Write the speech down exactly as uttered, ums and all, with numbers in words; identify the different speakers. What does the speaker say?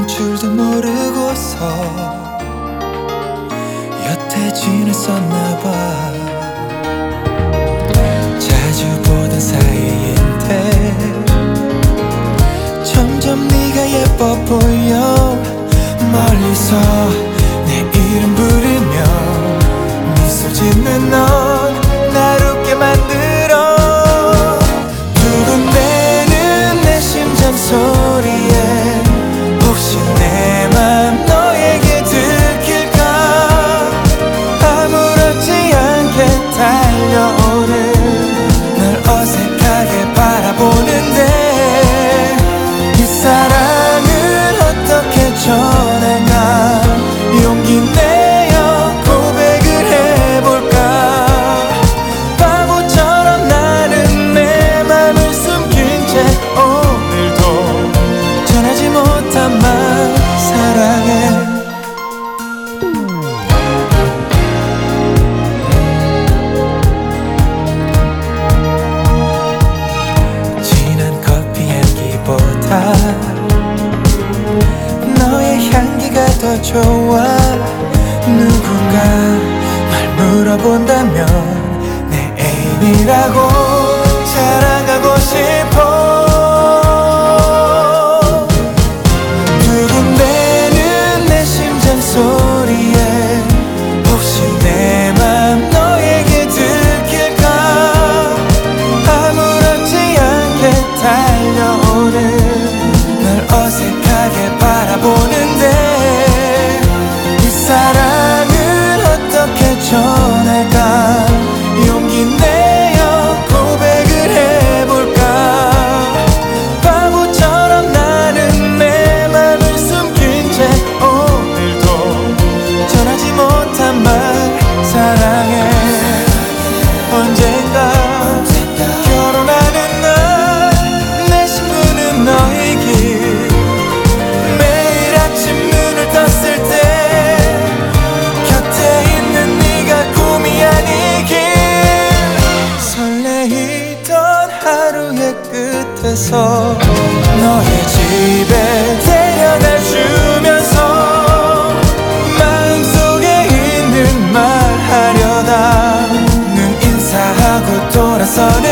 Speaker 1: 줄도 모르고서 여태 지냈었나봐. 자주 보던 사이인데 점점 네가 예뻐 보여. 멀리서 내 이름 부르며 미소 짓는 넌 날 웃게 만들어. 두근대는 내 심장 소리에 혹시 내 맘 너에게 들킬까. 아무렇지 않게 달려오는 널 어색하게 바라보는데 이 사랑을 어떻게 전할까. 용기 내어 고백을 해볼까. 바보처럼 나는 내 맘을 숨긴 채 오늘도 전하지 못한 말 사랑해. 진한 커피 향기보다 너의 향기가 더 좋아. 누군가 날 물어본다면 내 애인이라고 자랑하고 싶어. 두근대는 내 심장 소리에 혹시 내 맘 너에게 들킬까. 아무렇지 않게 달려오는 널 어색하게 바라보는데 이 사랑을 어떻게 전할까. 용기 내어 고백을 해볼까. 바보처럼 나는 내 맘을 숨긴 채 오늘도 전하지 못한 말 사랑해. 언젠가 결혼하는 날 내 신부는 너이길. 매일 아침 눈을 떴을 때 곁에 있는 네가 꿈이 아니길. 설레이던 하루의 끝에서 너의 집에 데려다 주면서 마음속에 있는 말 하려다 눈 인사하고 돌아서는